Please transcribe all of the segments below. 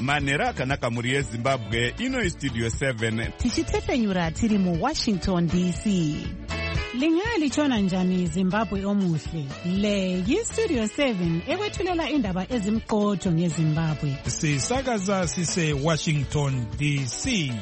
Manhero akanaka muri yeZimbabwe, ino iStudio 7. Tichitefenyura tiri muWashington DC. Lingalitshona njani Zimbabwe omuhle? Le yiStudio 7 ekwethulela indaba ezimqotho ngeZimbabwe. Sisakaza sise Washington DC.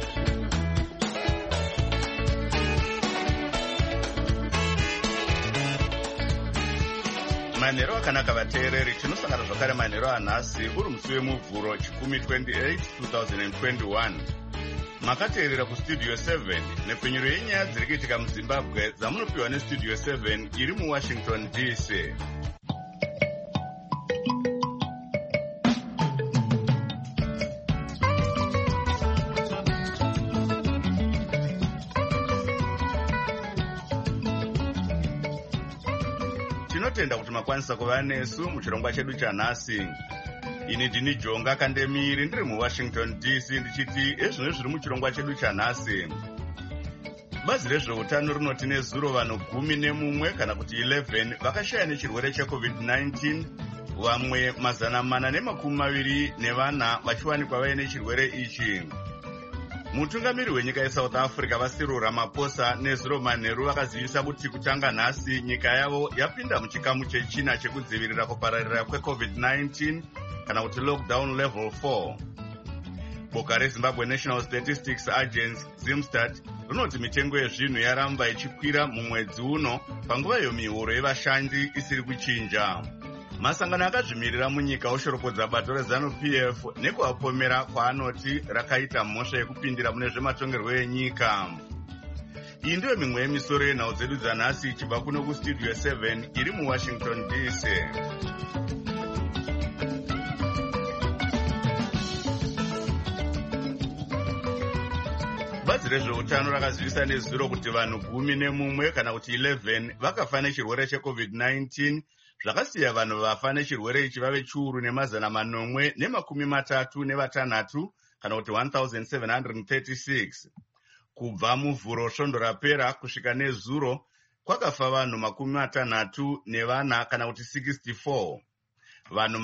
Manhero akanaka vateereri, tinosangana zvakare manhero anhasi uri musi wemuvhuro 10/28 2021. Makateerera kuStudio 7 nepfenyuro yenyaya dziri kuitika muZimbabwe dzamunopiwa neStudio 7 iri muWashington DC. Tinotenda kuti makwanisa kuva nesu muchirongwa chedu chanhasi. Ini ndini Jonga Kandemiri ndiri muWashington DC ndichiti ezvino zviri muchirongwa chedu chanhasi. Bazi rezveutano rinoti nezuro vanhu 11 kana kuti 11 vakashaya nechirwere cheCovid-19, vamwe 424 vachiwanikwa vaine chirwere ichi. Mutungamiri wenyika yeSouth Africa Cyril Ramaphosa nezuro manheru vakazivisa kuti kutanga nhasi nyika yavo yapinda muchikamu chechina chekudzivirira kupararira kweCovid-19 kana kuti lockdown level 4. Boka reZimbabwe National Statistics Agency ZimStat rinoti mitengo yezvinhu yaramba ichikwira mumwedzi uno panguva yomihuro yevashandi isiri kuchinja. Masangano akazvimirira munyika oshoropodza bato reZanu-PF nekuapomera kwaanoti rakaita mhosva yekupindira mune zvematongerwo enyika. Iyi ndiyo mimwe yemisoro yenhau dzedu dzanhasi ichibva kuno kuStudio 7 iri muWashington DC. Bazi rezveutano rakazivisa nezuro kuti vanhu 11 kana kuti 11 vakafa nechirwere cheCovid-19, zvakasiya vanhu vafa nechirwere ichi vave chiuru ne336 kana kuti 1736. Kubva muvhuro svondo rapera kusvika nezuro kwakafa vanhu 64 kana kuti 64. Vanhu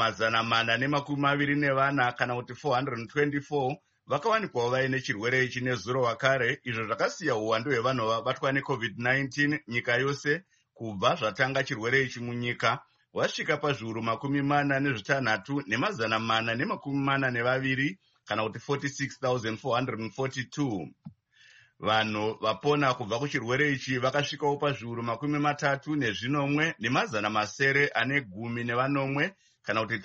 424 kana kuti 424 vakawanikwawo vaine chirwere ichi nezuro wakare, izvo zvakasiya uwandu hwevanhu vabatwa neCovid-19 nyika yose kubva zvatanga chirwere ichi munyika wasvika pazviuru 46,442 kana kuti 46,442. Vanhu vapona kubva kuchirwere ichi vakasvikawo pazviuru 33,910 kana kuti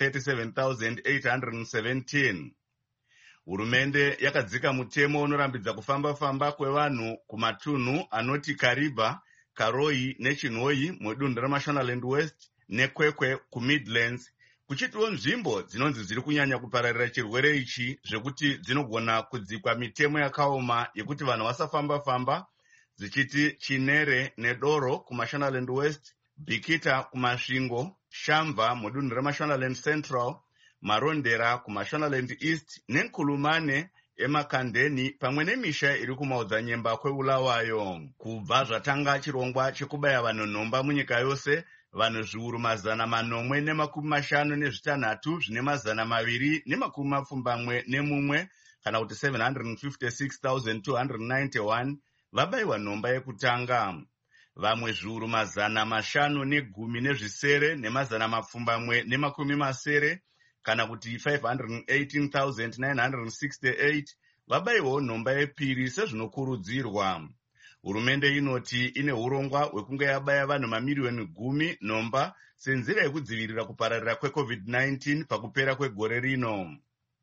37,817. Hurumende yakadzika mutemo unorambidza kufamba-famba kwevanhu kumatunhu anoti Kariba, Karoi neChinhoyi mudunhu reMashonaland West neKwekwe kuMidlands, kuchitiwo nzvimbo dzinonzi dziri kunyanya kupararira chirwere ichi zvekuti dzinogona kudzikwa mitemo yakaoma yekuti vanhu vasafamba-famba, dzichiti Chinere neDoro kuMashonaland West, Bikita kuMasvingo, Shamva mudunhu reMashonaland Central, Marondera kuMashonaland East neNkulumane eMakandeni pamwe nemisha iri kumaodzanyemba kweBulawayo. Kubva zvatanga chirongwa chekubaya vanhu nhomba munyika yose, vanhu zviuru 456 zvine 221 kana kuti 756,291 vabayiwa nhomba yekutanga. Vamwe zviuru 510 ne1,780 kana kuti 518,968 vabayiwawo nhomba yepiri sezvinokurudzirwa. Hurumende inoti ine urongwa hwekunge yabaya vanhu mamiriyoni 10 nhomba senzira yekudzivirira kupararira kweCovid-19 pakupera kwegore rino.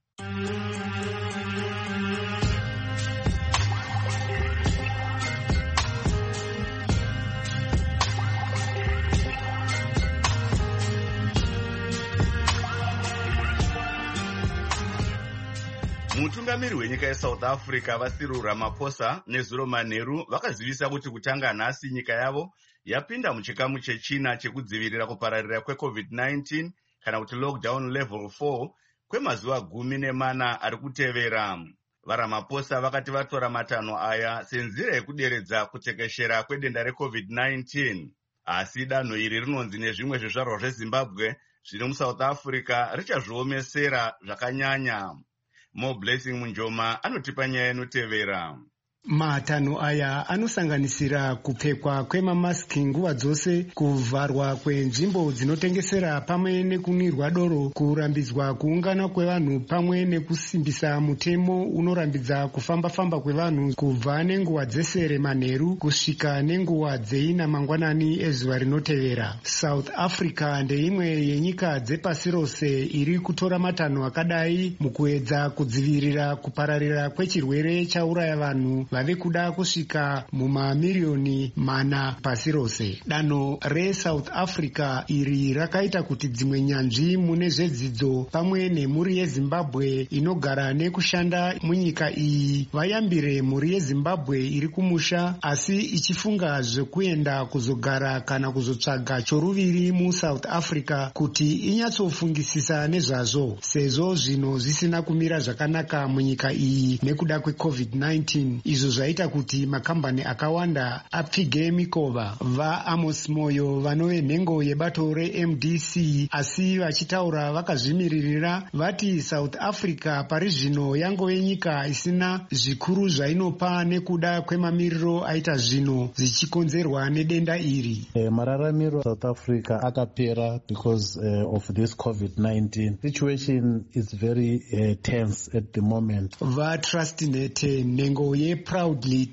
Mutungamiri wenyika yeSouth Africa Cyril Ramaphosa nezuro manheru vakazivisa kuti kutanga nhasi nyika yavo yapinda muchikamu chechina chekudzivirira kupararira kweCovid-19 kana kuti lockdown level 4 kwemazuva 14 ari kutevera. VaRamaphosa vakati vatora matanho aya senzira yekuderedza kutekeshera kwedenda reCovid-19. Asi danho iri rinonzi nezvimwe zvizvarwa zveZimbabwe zviri muSouth Africa richazviomesera zvakanyanya. Mo Blessing Munjoma anotipa nyaya inotevera. Matanho aya anosanganisira kupfekwa kwemamasiki nguva dzose, kuvharwa kwenzvimbo dzinotengesera pamwe nekunwirwa doro, kurambidzwa kuungana kwevanhu pamwe nekusimbisa mutemo unorambidza kufamba-famba kwevanhu kubva nenguva dzesere manheru kusvika nenguva dzeina mangwanani ezuva rinotevera. South Africa ndeimwe yenyika dzepasi rose iri kutora matanho akadai mukuedza kudzivirira kupararira kwechirwere chauraya vanhu vave kuda kusvika mumamiliyoni 4 pasi rose. Danho reSouth Africa iri rakaita kuti dzimwe nyanzvi mune zvedzidzo pamwe nemhuri yeZimbabwe inogara nekushanda munyika iyi vayambire mhuri yeZimbabwe iri kumusha asi ichifunga zvekuenda kuzogara kana kuzotsvaga choruviri muSouth Africa kuti inyatsofungisisa nezvazvo, sezvo zvino zvisina kumira zvakanaka munyika iyi nekuda kweCovid-19, izvo zvaita kuti makambani akawanda apfige mikova. VaAmos Moyo vanove nhengo yebato reMDC asi vachitaura vakazvimiririra vati South Africa pari zvino yangove nyika isina zvikuru zvainopa nekuda kwemamiriro aita zvino zvichikonzerwa nedenda iri. Mararamiro South Africa akapera because of this COVID-19 situation is very tense at the moment. VaTrustnet nhengo yeProudly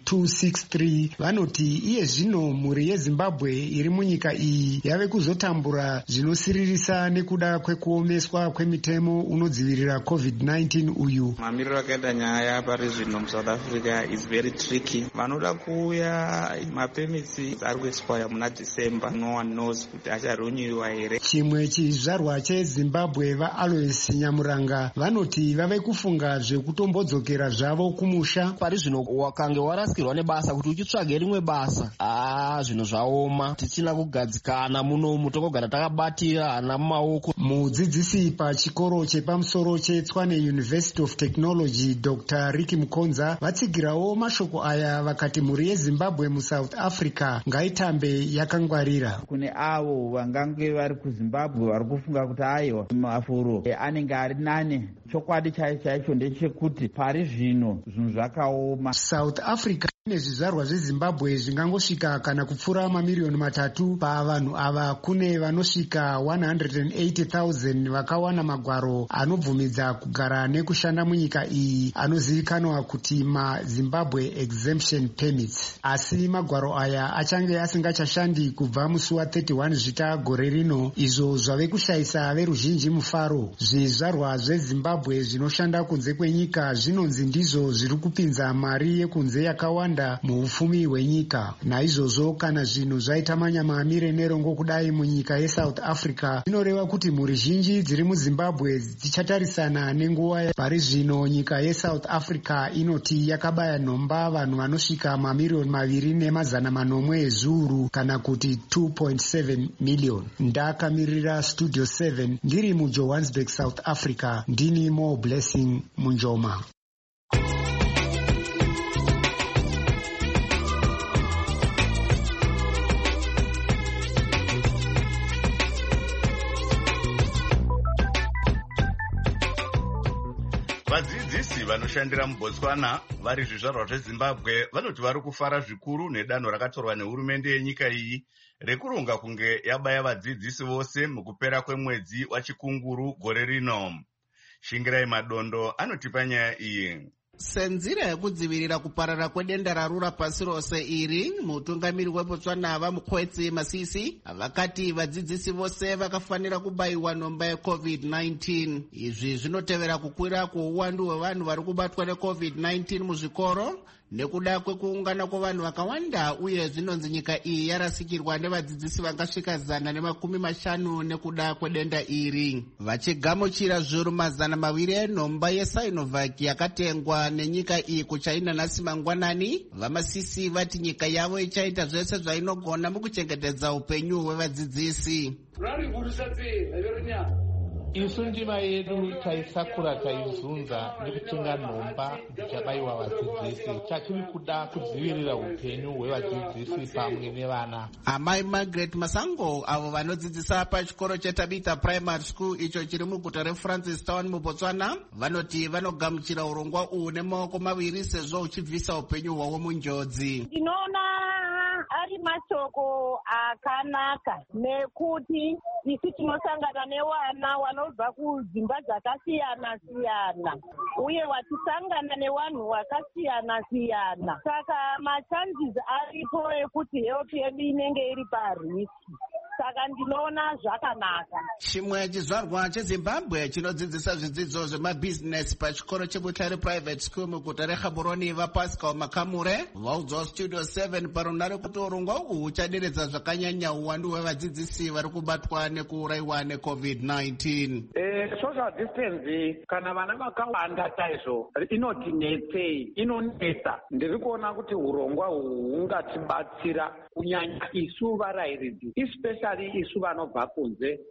263 vanoti iye zvino mhuri yeZimbabwe iri munyika iyi yave kuzotambura zvinosiririsa nekuda kwekuomeswa kwemitemo unodzivirira COVID-19 uyu. Mamiriro akaita nyaya pari zvino muSouth Africa is very tricky. Vanoda kuuya mapemits ari kuexpire muna December. No one knows kuti acharenewiwa here. Chimwe chizvarwa cheZimbabwe vaAlois Nyamuranga vanoti vave kufunga zvekutombodzokera zvavo kumusha. Pari zvino wakange warasikirwa nebasa kuti uchitsvage rimwe basa, zvino zvaoma, tichina kugadzikana munomu, tokogara takabatira hana mumaoko. Mudzidzisi pachikoro chepamusoro cheTshwane University of Technology Dr. Ricky Mukonza vatsigirawo mashoko aya vakati mhuri yeZimbabwe muSouth Africa ngaitambe yakangwarira. Kune avo vangange vari kuZimbabwe vari kufunga kuti aiwa mafuro anenge ari nane, chokwadi chaicho ndechekuti pari zvino zvinhu zvakaoma. South Africa ine zvizvarwa zveZimbabwe zvingangosvika kana kupfuura mamiliyoni 3. Pavanhu ava kune vanosvika 180,000 vakawana magwaro anobvumidza kugara nekushanda munyika iyi anozivikanwa kuti maZimbabwe Exemption Permits. Asi magwaro aya achange asingachashandi kubva musi wa31 Zvita gore rino, izvo zvave kushayisa veruzhinji mufaro. Zvizvarwa zveZimbabwe zvinoshanda kunze kwenyika zvinonzi ndizvo zviri kupinza mari yekunze yakawanda muupfumi hwenyika. Naizvozvo kana zvinhu zvaita manyama amire nerongo kudai munyika yeSouth Africa, zvinoreva kuti mhuri zhinji dziri muZimbabwe dzichatarisana nenguva. Pari zvino nyika yeSouth Africa inoti yakabaya nhomba vanhu vanosvika mamiliyoni 2.4 ezviuru kana kuti 2.7 million. Ndakamirira Studio 7 ndiri muJohannesburg, South Africa. Ndini Mo Blessing Munjoma. Vadzidzisi vanoshandira muBotswana vari zvizvarwa zveZimbabwe vanoti vari kufara zvikuru nedanho rakatorwa nehurumende yenyika iyi rekuronga kunge yabaya vadzidzisi vose mukupera kwemwedzi waChikunguru gore rino. Shingirai Madondo anotipa nyaya iyi. Senzira yekudzivirira kuparara kwedenda rarura pasi rose iri, mutungamiri weBotswana vaMukwetsi Masisi vakati vadzidzisi vose vakafanira kubayiwa nhomba yeCovid-19. Izvi zvinotevera kukwira kweuwandu hwevanhu vari kubatwa neCovid-19 muzvikoro nekuda kwekuungana kwavanhu vakawanda, uye zvinonzi nyika iyi yarasikirwa nevadzidzisi vangasvika 150 nekuda kwedenda iri. Vachigamuchira zviuru 200 enhomba yeSinovac yakatengwa nenyika iyi kuChina nhasi mangwanani, vaMasisi vati nyika yavo ichaita zvese zvainogona mukuchengetedza upenyu hwevadzidzisi. isu ndima yedu taisakura taizunza nekutenga nhomba dzichabayiwa vadzidzisi. Tachiri kuda kudzivirira upenyu hwevadzidzisi pamwe nevana. Amai Margaret Masango avo vanodzidzisa pachikoro cheTabita Primary School icho chiri muguta reFrancistown muBotswana vanoti vanogamuchira urongwa uhu nemaoko maviri sezvo uchibvisa upenyu hwavo munjodzi. Ndinoona ari mashoko akanaka nekuti isi tinosangana nevana vanobva kudzimba dzakasiyana siyana uye vachisangana nevanhu vakasiyana siyana, saka machances aripo ekuti health yedu inenge iri pariski. Saka ndinoona zvakanaka. Chimwe chizvarwa cheZimbabwe chinodzidzisa zvidzidzo zvemabhizinesi pachikoro cheButare Private School muguta reGaborone vaPascal Makamure vaudzwa Studio 7 parunare kuti urongwa uhu huchaderedza zvakanyanya uwandu hwevadzidzisi vari kubatwa nekuurayiwa neCovid-19. Social distance kana vana vakawanda chaizvo inotinetsei, inonetsa. Ndiri kuona kuti urongwa uhu hungatibatsira kunyanya isu varayiridzi, especially isu vanobva kunze.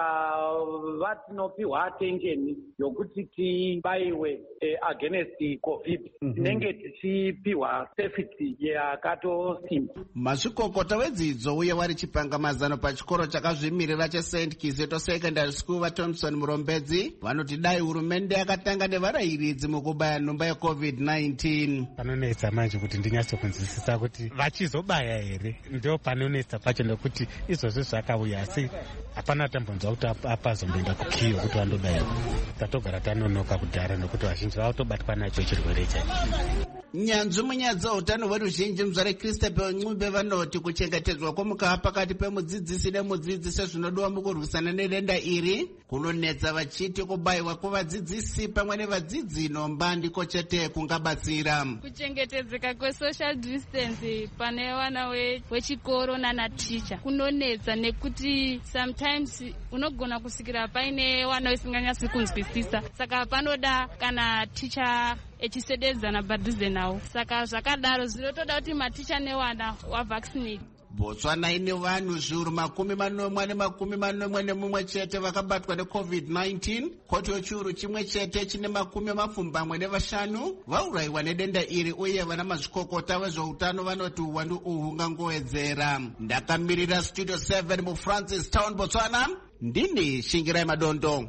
Tikava tinopiwa attention yokuti tibayiwe against COVID, tinenge tichipiwa safety yakatosimba. Mazvikokota wedzidzo uye vari chipangamazano pachikoro chakazvimirira cheSt Kizito Secondary School vaThompson Murombedzi vanoti dai hurumende yakatanga nevarayiridzi mukubaya nhomba yeCovid-19. Panonetsa manje kuti ndinyatsokunzwisisa kuti vachizobaya here, ndio panonetsa pacho nekuti izvozvo zvakauya asi hapana tambonzwa kuti apazomboenda kukiyo kuti vandobayiwa. Tatogara tanonoka kudhara nekuti vazhinji vatobatwa nacho chirwere chacho. Nyanzvi munyaya dzeutano hweruzhinji muzvare Christabel Ncube vanoti kuchengetedzwa kwomukava pakati pemudzidzisi nemudzidzisi zvinodiwa mukurwisana nedenda iri kunonetsa vachiti kubayiwa kwevadzidzisi pamwe nevadzidzi nhomba ndiko chete kungabatsira. Kuchengetedzeka kwesocial distance pane vana vechikoro nanaticha kunonetsa nekuti sometimes unogona kusikira paine vana vesinganyatsi kunzwisisa, saka panoda kana ticha echisededzana padhuze nawo. Saka zvakadaro zvinotoda kuti maticha nevana wavaccinate. Botswana ine vanhu zviuru 441 chete vakabatwa neCovid-19, kotiwo chiuru chimwe chete chine 25 vaurayiwa nedenda iri uye vana mazvikokota vezveutano vanoti uwandu uhu hungangowedzera. Ndakamirira Studio 7 muFrancistown, Botswana, ndini Shingirai Madondo.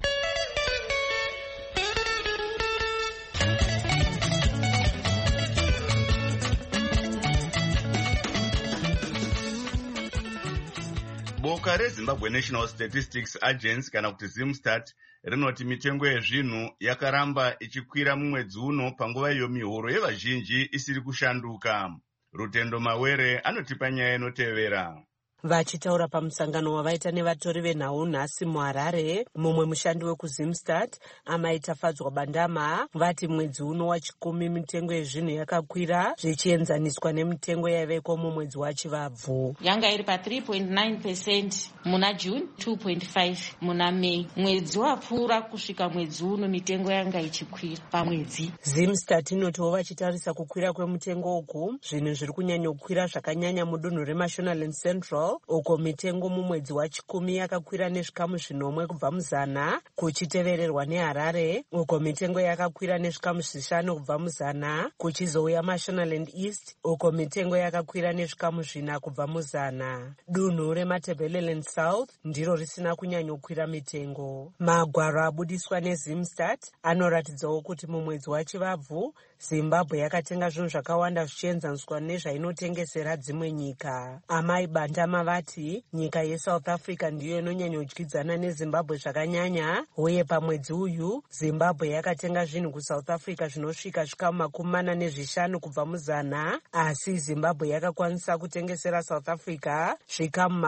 Boka reZimbabwe National Statistics Agency kana kuti ZimStat rinoti mitengo yezvinhu yakaramba ichikwira mumwedzi uno panguva iyo mihoro yevazhinji isiri kushanduka. Rutendo Mawere anotipa nyaya inotevera. Vachitaura pamusangano wavaita nevatori venhau nhasi muHarare, mumwe mushandi wekuZimStat amaita Fadzwa Bandama vati mwedzi uno wachikumi mitengo yezvinhu yakakwira zvichienzaniswa nemitengo yaiveko mumwedzi waChivabvu. Yanga iri pa 3.9% muna June, 2.5 muna May. Mwedzi wapfuura kusvika mwedzi uno mitengo yanga ichikwira pamwedzi. ZimStat inotiwo vachitarisa kukwira kwemitengo uku zvinhu zviri kunyanya kukwira zvakanyanya mudunhu reMashonaland Central uko mitengo mumwedzi wachikumi yakakwira nezvikamu 0 kubva muzana, kuchitevererwa neHarare uko mitengo yakakwira nezvikamu 5 kubva muzana, kuchizouya Mashonaland East uko mitengo yakakwira nezvikamu 4 kubva muzana. Dunhu reMatabeleland South ndiro risina kunyanya kukwira mitengo. Magwaro abudiswa neZimStat anoratidzawo kuti mumwedzi waChivabvu Zimbabwe yakatenga zvinhu zvakawanda zvichienzaniswa nezvainotengesera dzimwe nyika. Amai Bandama vati nyika yeSouth Africa ndiyo inonyanya kudyidzana neZimbabwe zvakanyanya uye pamwedzi uyu Zimbabwe yakatenga zvinhu kuSouth Africa zvinosvika zvikamu 45 kubva muzana, asi Zimbabwe yakakwanisa kutengesera South Africa zvikamu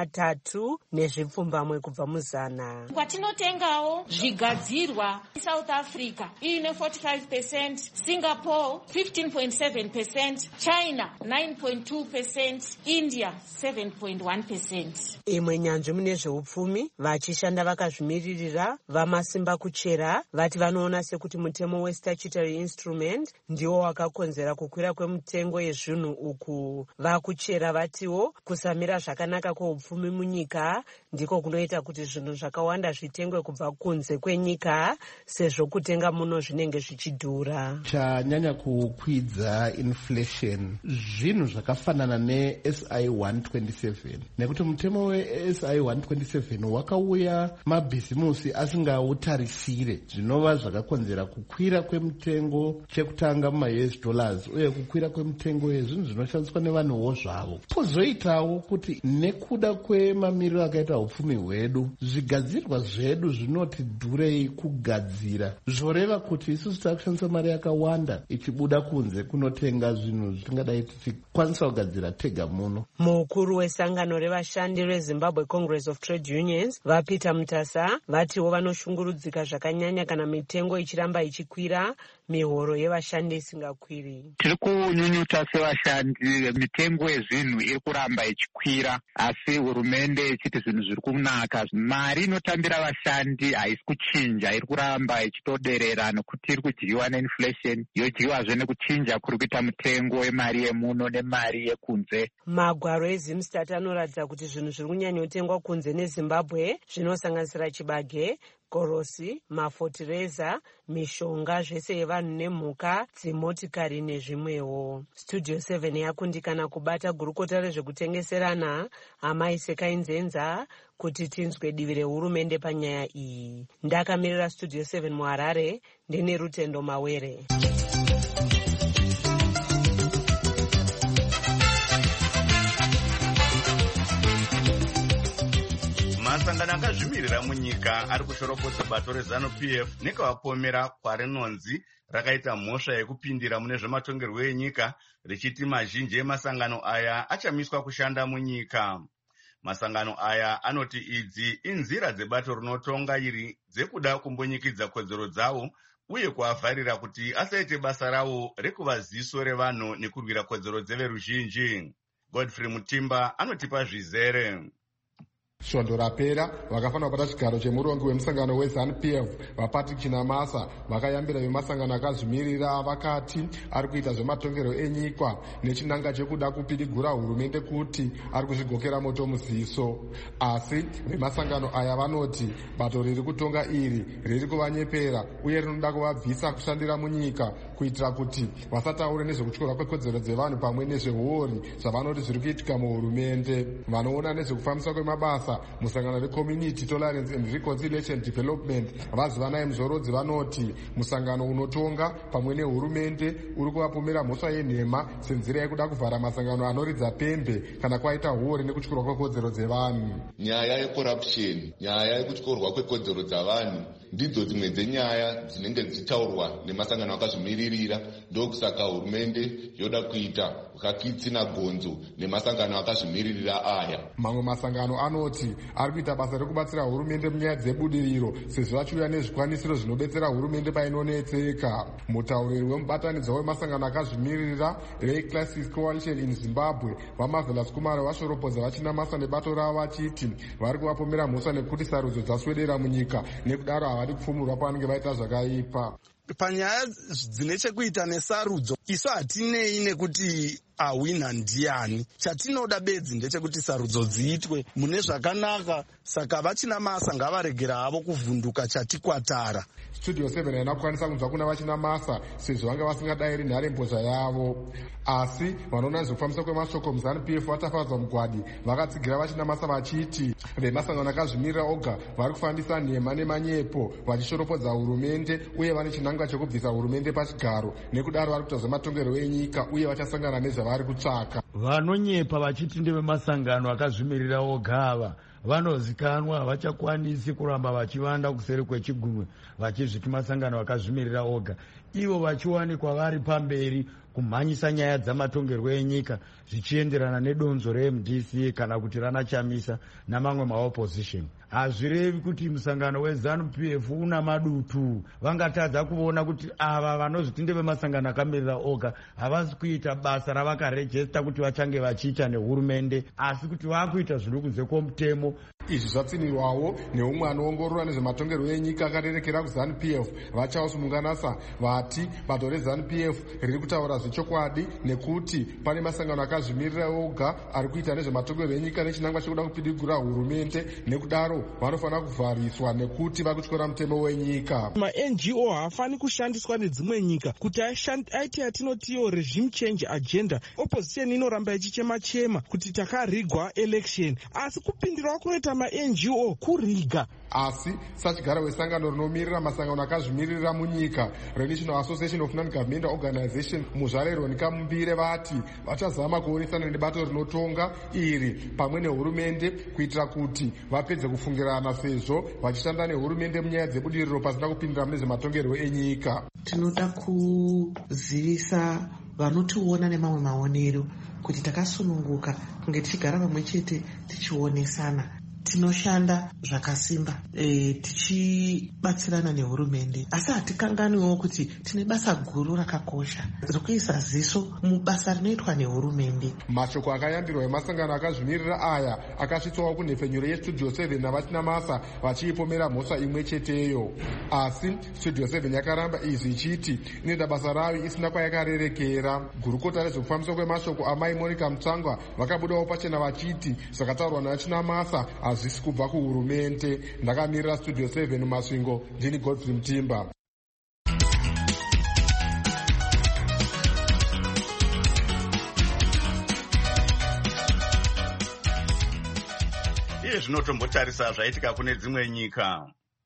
30 kubva muzana. Kwatinotengawo zvigadzirwa South Africa ine 45%, Singapore 15.7%, China 9.2%, India 7%. 1.1%. imwe nyanzvi mune zveupfumi vachishanda vakazvimiririra vamasimba kuchera vati vanoona sekuti mutemo westatutory instrument ndiwo wakakonzera kukwira kwemutengo yezvinhu uku. Vakuchera vatiwo kusamira zvakanaka kweupfumi munyika ndiko kunoita kuti zvinhu zvakawanda zvitengwe kubva kunze kwenyika sezvo kutenga muno zvinenge zvichidhura. Chanyanya kukwidza inflation zvinhu zvakafanana neSI 127 nekuti mutemo weSI 127 wakauya mabhizimusi asingautarisire zvinova zvakakonzera kukwira kwemutengo chekutanga muma-US dollars uye kukwira kwemutengo yezvinhu zvinoshandiswa nevanhuwo zvavo. Pozoitawo kuti nekuda kwemamiriro akaita upfumi hwedu zvigadzirwa zvedu zvinoti dhurei kugadzira zvoreva kuti isusu takushandisa mari yakawanda ichibuda kunze kunotenga zvinhu zvatingadai tichikwanisa kugadzira tega muno. Mukuru wesangano revashandi reZimbabwe Congress of Trade Unions vaPeter Mutasa vatiwo vanoshungurudzika zvakanyanya kana mitengo ichiramba ichikwira mihoro yevashandi isingakwiri. Tiri kunyunyuta sevashandi, mitengo yezvinhu iri kuramba ichikwira asi hurumende ichiti zvinhu zviri kunaka. Mari inotambira vashandi haisi kuchinja, iri kuramba ichitoderera nekuti iri kudyiwa neinflation, yodyiwazve nekuchinja kuri kuita mutengo wemari yemuno nemari yekunze. Magwaro eZimstat anoratidza kuti zvinhu zviri kunyanyotengwa kunze neZimbabwe zvinosanganisira chibage, gorosi, mafotireza, mishonga zvese yevanhu nemhuka, dzimotikari nezvimwewo. Studio 7 yakundikana kubata gurukota rezvekutengeserana Amai Sekainzenza kuti tinzwe divi rehurumende panyaya iyi. Ndakamirira Studio 7 muHarare, ndine Rutendo Mawere. Masangano akazvimirira munyika ari kushoropodza bato reZANU-PF nekavapomera kwarinonzi rakaita mhosva yekupindira mune zvematongerwo enyika richiti mazhinji emasangano aya achamiswa kushanda munyika. Masangano aya anoti idzi inzira dzebato rinotonga iri dzekuda kumbonyikidza kodzero dzawo uye kuavharira kuti asaite basa rawo rekuva ziso revanhu nekurwira kodzero dzeveruzhinji. Godfrey Mutimba anotipa zvizere. Svondo rapera vakafanira kubata chigaro chemurongi wemusangano weZANU-PF vaPatrick Chinamasa vakayambira vemasangano akazvimirira vakati ari kuita zvematongerwo enyika nechinanga chekuda kupidigura hurumende kuti ari kuzvigokera moto muziso. Asi vemasangano aya vanoti bato riri kutonga iri riri kuvanyepera uye rinoda kuvabvisa kushandira munyika kuitira kuti vasataure nezvekutyorwa kwekodzero dzevanhu pamwe nezvehori zvavanoti zviri kuitika muhurumende. Vanoona nezvekufambisa kwemabasa musangano reCommunity Tolerance and Reconciliation Development vazivanai muzorodzi vanoti musangano unotonga pamwe nehurumende uri kuvapomera mhosva yenhema senzira yekuda kuvhara masangano anoridza pembe kana kwaita hori nekutyorwa kwekodzero dzevanhu. Nyaya yecorruption, nyaya yekutyorwa kwekodzero dzavanhu ndidzo dzimwe dzenyaya dzinenge dzichitaurwa nemasangano akazvimiririra. Ndokusaka hurumende yoda kuita kakitsina gonzo nemasangano akazvimiririra aya. Mamwe masangano anoti ari kuita basa rekubatsira hurumende munyaya dzebudiriro sezvo vachiuya nezvikwanisiro zvinobetsera hurumende painonetseka. Mutauriri wemubatanidzwa wemasangano akazvimiririra reClassics Coalition in Zimbabwe vaMarvelous Kumaro vashoropodza vachinamasa nebato ravo vachiti vari kuvapomera mhosva nekuti sarudzo dzaswedera munyika nekudaro havadi kupfumurwa pavanenge vaita zvakaipa. Panyaya dzine chekuita nesarudzo isu hatinei nekuti awina ndiani. Chatinoda bedzi ndechekuti sarudzo dziitwe mune zvakanaka, saka vachinamasa ngavaregera havo kuvhunduka chatikwatara. Studio 7 haina kukwanisa kunzwa kuna vachinamasa sezvo vanga vasingadayiri nharembozha yavo. Asi vanoona nezvekufambisa kwemashoko muZANU-PF vatafadzwa mugwadi vakatsigira vachinamasa vachiti vemasangano akazvimirira oga vari kufambisa nhema nemanyepo vachishoropodza hurumende uye vane chinangwa chekubvisa hurumende pachigaro nekudaro vari kuita zvematongerwo enyika uye vachasangana nezvavari kutsvaka. Vanonyepa vachiti ndevemasangano akazvimirira oga ava vanozikanwa havachakwanisi kuramba vachivanda kuseri kwechigumwe vachizviti masangano akazvimirira oga, ivo vachiwanikwa vari pamberi kumhanyisa nyaya dzamatongerwo enyika zvichienderana nedonzo reMDC kana kuti rana Chamisa namamwe maopposition. Hazvirevi kuti musangano weZANU-PF una madutu. Vangatadza kuona kuti ava vanozviti ndevemasangano akamirira oga havasi kuita basa ravakarejesta kuti vachange vachiita nehurumende, asi kuti vakuita zviri kunze kwomutemo. Izvi zvatsinirwawo neumwe anoongorora nezvematongerwo enyika akarerekera kuZANU-PF vaCharles Munganasa vati bato reZANU-PF riri kutaura zvechokwadi nekuti pane masangano akazvimirira oga ari kuita nezvematongerwo enyika nechinangwa chekuda kupidigura hurumende, nekudaro vanofanira kuvhariswa nekuti vakutyora mutemo wenyika. Ma-NGO haafani kushandiswa nedzimwe nyika kuti aite yatinotiyo regime change agenda. Opposition inoramba ichichema-chema kuti takarigwa election, asi kupindirawo kunoita ma-NGO kuriga. Asi sachigara wesangano rinomirira masangano akazvimirira munyika reNational Association of Non-Governmental Organization muzvare Ronika Mumbire vati vachazama kuonesana nebato rinotonga iri pamwe nehurumende kuitira kuti vapedze kufungirana sezvo vachishanda nehurumende munyaya dzebudiriro pasina kupindira mune zvematongerwo enyika. Tinoda kuzivisa vanotiona nemamwe maonero kuti takasununguka kunge tichigara pamwe chete tichionesana. Tinoshanda zvakasimba tichibatsirana nehurumende, asi hatikanganiwo kuti tine basa guru rakakosha rekuisa ziso mubasa rinoitwa nehurumende. Mashoko akayambirwa emasangano akazvimirira aya akasvitswawo kunhepfenyuro yeStudio 7 navaChinamasa vachiipomera mhosva imwe cheteyo, asi Studio 7 yakaramba izvi ichiti inoita basa rayo isina kwayakarerekera. Gurukota rezvekufambiswa kwemashoko amai Monica Mutsvangwa vakabudawo pachena vachiti zvakataurwa naChinamasa hazvisi kubva kuhurumende. Ndakamirira Studio 7 Masvingo, ndini Godfrey Mutimba. Iye zvinotombotarisa zvaitika kune dzimwe nyika.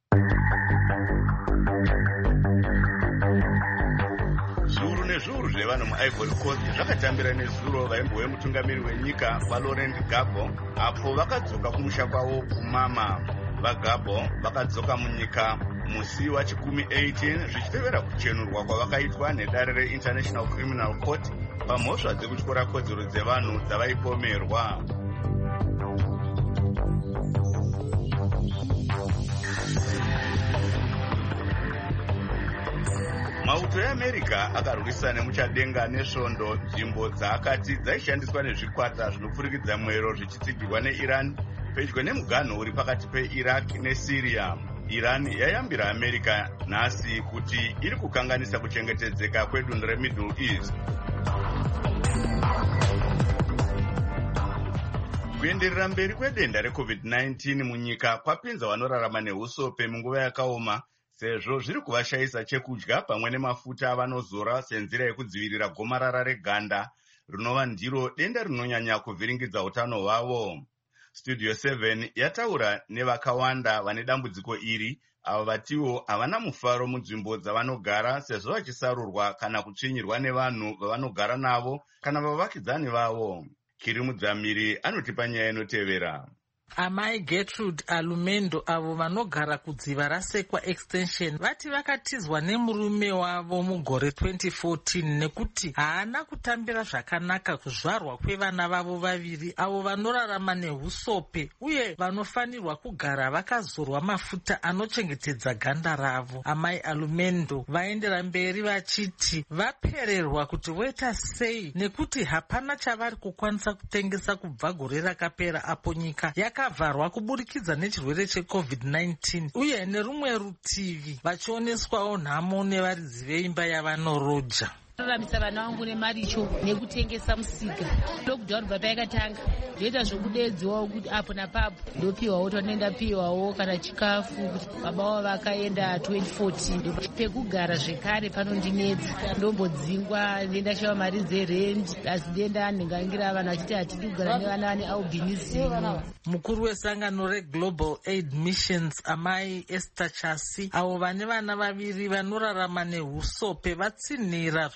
Zviuru nezviuru zvevanhu muIvory Coast zvakatambira nezuro vaimbo vemutungamiri wenyika vaLaurent Gbagbo apo vakadzoka kumusha kwavo kumama. VaGbagbo vakadzoka munyika musi wachikumi 18 zvichitevera kuchenurwa kwavakaitwa nedare reInternational Criminal Court pamhosva dzekutyora kodzero dzevanhu dzavaipomerwa. Mauto eAmerica akarwisa nemuchadenga nesvondo nzvimbo dzaakati dzaishandiswa nezvikwata zvinopfurikidza mwero zvichitsigirwa neIran pedyo nemuganho uri pakati peIraq neSyria. Iran yayambira America nhasi kuti iri kukanganisa kuchengetedzeka kwedunhu reMiddle East. Kuenderera mberi kwedenda reCovid-19 munyika kwapinza vanorarama neusope munguva yakaoma, sezvo zviri kuvashayisa chekudya pamwe nemafuta avanozora senzira yekudzivirira gomarara reganda rinova ndiro denda rinonyanya kuvhiringidza utano hwavo. Studio 7 yataura nevakawanda vane dambudziko iri, avo vatiwo havana mufaro munzvimbo dzavanogara sezvo vachisarurwa kana kutsvinyirwa nevanhu vavanogara navo kana vavakidzani vavo. Kiri Mudzamiri anotipa nyaya inotevera. Amai Gertrude Alumendo avo vanogara kudziva raSekwa Extension vati vakatizwa nemurume wavo mugore 2014 nekuti haana kutambira zvakanaka kuzvarwa kwevana vavo vaviri avo vanorarama nehusope uye vanofanirwa kugara vakazorwa mafuta anochengetedza ganda ravo. Amai Alumendo vaendera mberi vachiti vapererwa kuti voita sei nekuti hapana chavari kukwanisa kutengesa kubva gore rakapera apo nyika yakavharwa kuburikidza nechirwere cheCovid-19 uye nerumwe rutivi vachioneswawo nhamo nevaridzi veimba yavanoroja. Raramisa vana vangu nemaricho nekutengesa musika. Lockdown baba yakatanga ndoita zvokudedziwawo kuti apo napapo ndopiwawo tonoenda piwawo kana chikafu kuti baba wavo vakaenda 2014 pekugara zvekare panondinetsa ndombodzingwa ndenda shava mari dzerendi asi denda ndingangira vanhu vachiti hatidi kugara nevana vane albinism. Mukuru wesangano reGlobal Aid Missions amai Esther Chasi avo vane vana vaviri vanorarama nehusope vatsinhira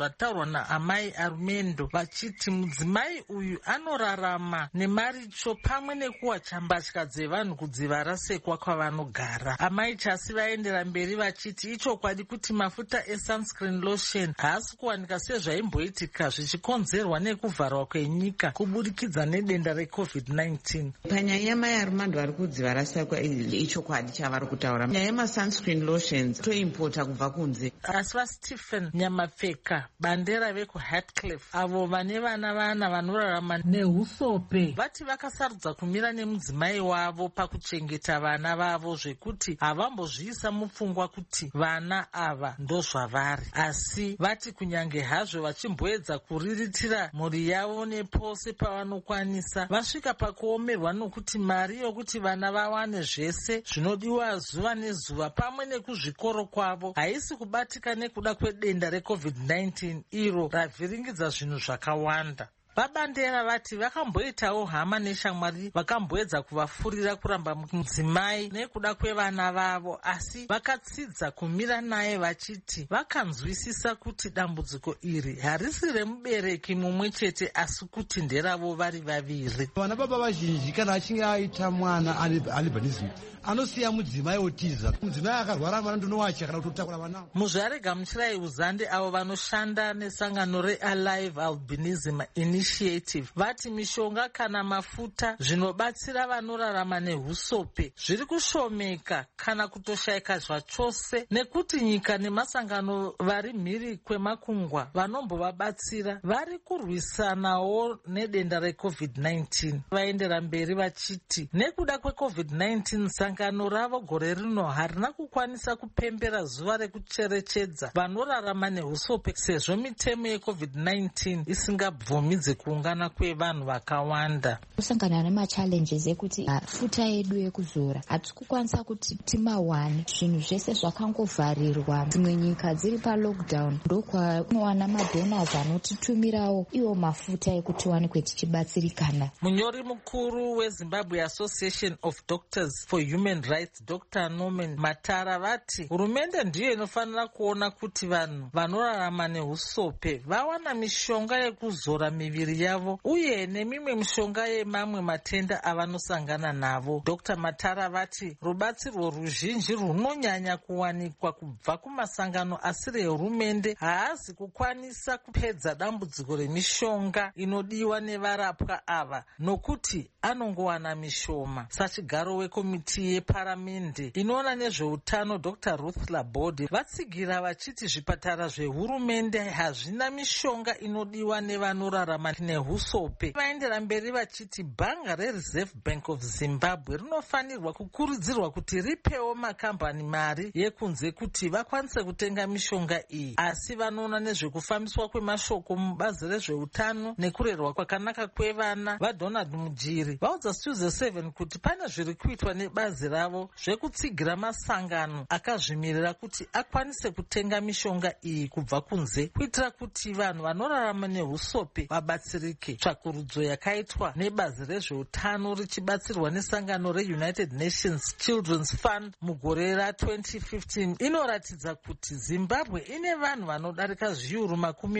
zvataurwa naamai Armendo vachiti mudzimai uyu anorarama nemaricho pamwe nekuwacha mbatya dzevanhu kudziva rasekwa kwavanogara. Amai Chasi vaendera mberi vachiti ichokwadi kuti mafuta esunscreen lotion haasi kuwanika sezvaimboitika zvichikonzerwa nekuvharwa kwenyika kubudikidza nedenda reCovid-19. Panyaya yamai Armando vari kudziva rasekwa ichokwadi chavari kutaura. Nyaya yemasunscreen lotions toimpota kubva kunze. Asi vaStephen Nyamapfeka bandera vekuHatcliffe avo vane vana vanorarama nehusope vati vakasarudza kumira nemudzimai wavo pakuchengeta vana vavo zvekuti havambozviisa mupfungwa kuti vana ava ndozvavari, asi vati kunyange hazvo vachimboedza kuriritira mhuri yavo nepose pavanokwanisa vasvika pakuomerwa nokuti mari yokuti vana vawane zvese zvinodiwa zuva nezuva pamwe nekuzvikoro kwavo haisi kubatika nekuda kwedenda reCovid-19 iro ravhiringidza zvinhu zvakawanda. Vabandera vati vakamboitawo hama neshamwari vakamboedza kuvafurira kuramba mudzimai nekuda kwevana vavo, asi vakatsidza kumira naye vachiti vakanzwisisa kuti dambudziko iri harisi remubereki mumwe chete asi kuti nderavo vari vaviri. Vana baba vazhinji kana achinge aita mwana albinism anosiya mudzimai otiza, mudzimai akarwara mwana ndonowacha kana kutotakura vana. Muzvare Gamuchirai Uzande avo vanoshanda nesangano reAlive Albinism Initiative vati mishonga kana mafuta zvinobatsira vanorarama nehusope zviri kushomeka kana kutoshayika zvachose nekuti nyika nemasangano vari mhiri kwemakungwa vanombovabatsira vari kurwisanawo nedenda reCovid-19. Vaendera mberi vachiti nekuda kweCovid-19 sangano ravo gore rino harina kukwanisa kupembera zuva rekucherechedza vanorarama nehusope sezvo mitemo yeCovid-19 isingabvumidze kuungana kwevanhu vakawanda. Kusangana nemachallenges ekuti mafuta edu ekuzora hatisi kukwanisa kuti timawane, zvinhu zvese zvakangovharirwa, dzimwe nyika dziri palockdown, ndokwakunowana madonors anotitumirawo iwo mafuta ekuti tiwanikwe tichibatsirikana. Munyori mukuru weZimbabwe Association of Doctors for Human Rights Dr. Norman Matara vati hurumende ndiyo inofanira kuona kuti vanhu vanorarama nehusope vawana mishonga yekuzora miviri yavo uye nemimwe mishonga yemamwe matenda avanosangana navo. Dr. Matara vati rubatsiro ruzhinji runonyanya kuwanikwa kubva kumasangano asiri ehurumende haazi kukwanisa kupedza dambudziko remishonga inodiwa nevarapwa ava nokuti anongowana mishoma. Sachigaro wekomiti yeparamende inoona nezveutano Dr. Ruth Laborde vatsigira vachiti zvipatara zvehurumende hazvina mishonga inodiwa nevanorarama nehusope. Vaendera mberi vachiti bhanga reReserve Bank of Zimbabwe rinofanirwa kukurudzirwa kuti ripewo makambani mari yekunze kuti vakwanise kutenga mishonga iyi, asi vanoona nezvekufambiswa kwemashoko mubazi rezveutano nekurerwa kwakanaka kwevana vaDonald Mujiri vaudza Studio 7 kuti pane zviri kuitwa nebazi ravo zvekutsigira masangano akazvimirira kuti akwanise kutenga mishonga iyi kubva kunze kuitira kuti vanhu vanorarama nehusope vabatsirike. Tsvakurudzo yakaitwa nebazi rezveutano richibatsirwa nesangano reUnited Nations Children's Fund mugore ra2015 inoratidza kuti Zimbabwe ine vanhu vanodarika zviuru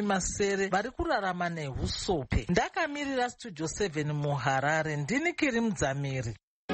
70 vari kurarama nehusope. Ndakamirira Studio 7 muHarare, ndini Kiri Mudzamiri.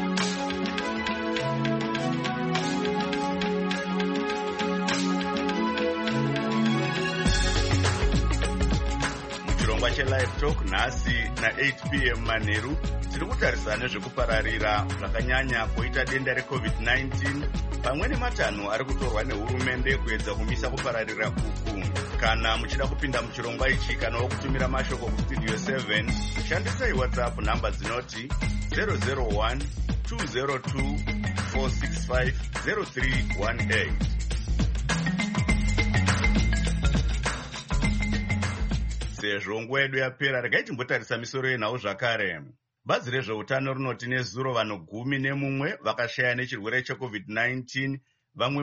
Chirongwa cheLive Talk nhasi na8 p.m. manheru tiri kutarisana nezvekupararira zvakanyanya kwoita denda reCovid-19 pamwe nematanho ari kutorwa nehurumende kuedza kumisa kupararira uku. Kana muchida kupinda muchirongwa ichi kana wokutumira mashoko kustudio 7 shandisai WhatsApp nhamba dzinoti 001 202 465 0318. Sezvo nguva yedu yapera, regai timbotarisa misoro yenhau zvakare. Bazi rezveutano rinoti nezuro vanhu 11 vakashaya nechirwere cheCovid-19, vamwe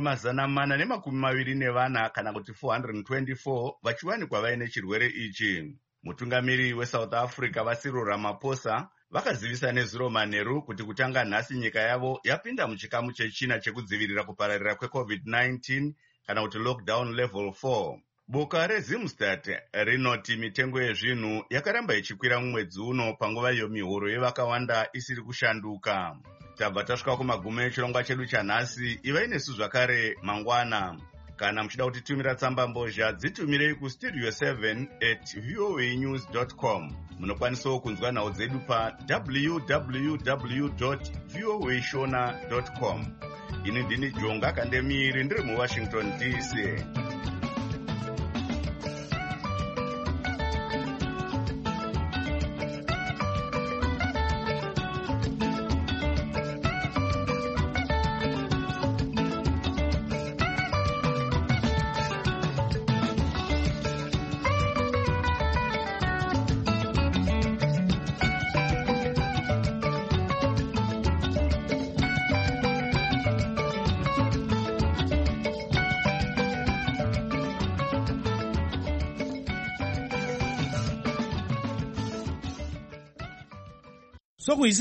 424 kana kuti 424 vachiwanikwa vaine chirwere ichi. Mutungamiri weSouth Africa vaCyril Ramaphosa vakazivisa nezuro manheru kuti kutanga nhasi nyika yavo yapinda muchikamu chechina chekudzivirira kupararira kweCovid-19 kana kuti lockdown level 4. Boka reZimstad rinoti mitengo yezvinhu yakaramba ichikwira mumwedzi uno panguva iyo mihoro yevakawanda isiri kushanduka. Tabva tasvika kumagumo echirongwa chedu chanhasi. Ivai nesu zvakare mangwana. Kana muchida kutitumira tsamba mbozha dzitumirei kustudio 7@voanews.com. Munokwanisawo kunzwa nhau dzedu pa www.voashona.com. Ini ndini Jonga Kandemiri ndiri muWashington DC. So